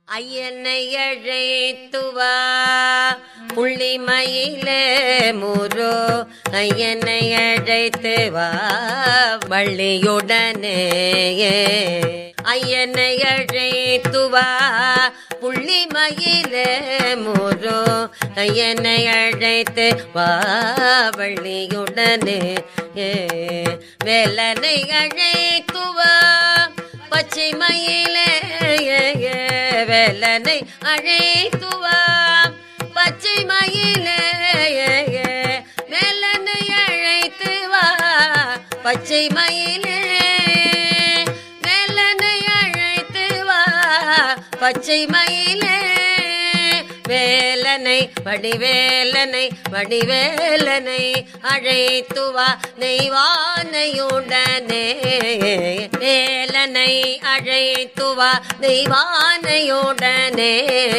ஐயனை அழைத்துவா புள்ளிமயிலே முரோ ஐயனை அழைத்துவா வள்ளியுடனே ஐயனை அழைத்துவா புள்ளிமயிலே முரோ ஐயனை அழைத்து வா வள்ளியுடனே வேலனை அழைத்துவா பச்சை மயிலே வேலனை அழைத்துவா பச்சை மயிலே வேலனை அழைத்துவா பச்சை மயிலே வேலனை அழைத்துவா பச்சை மயிலே வேலனை வடிவேலனை வடிவேலனை அழைத்துவா தெய்வானையுடனே வேலனை அழைத்துவா தெய்வானையுடனே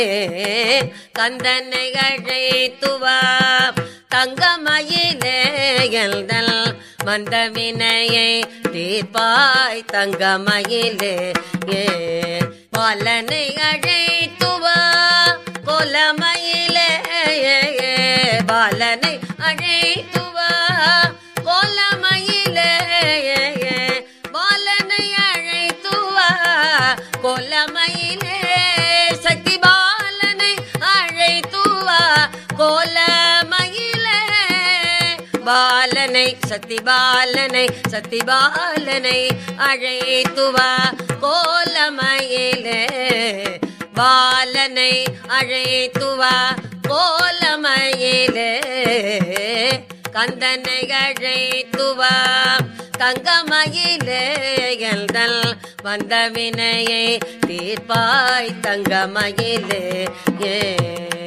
கந்தனை அழைத்துவா தங்கமயிலே எல்தல் மந்தவினையை தீர்ப்பாய் தங்கமயிலே பாலனை அழைத்துவா கோலமயிலே பாலனை அழைத்துவா கோலமயிலே பாலனை அழைத்துவா கோலமயிலே சக்தி பாலனை அழைத்துவா கோலமயிலே பாலனை சக்தி பாலனை அழைத்துவா கோலமயிலே பாலனை அழைத்துவா கோலமயிலே கந்தனை அழைத்துவா தங்கமயிலே எல்தல் வந்த வினையை தீர்ப்பாய் தங்கமயிலே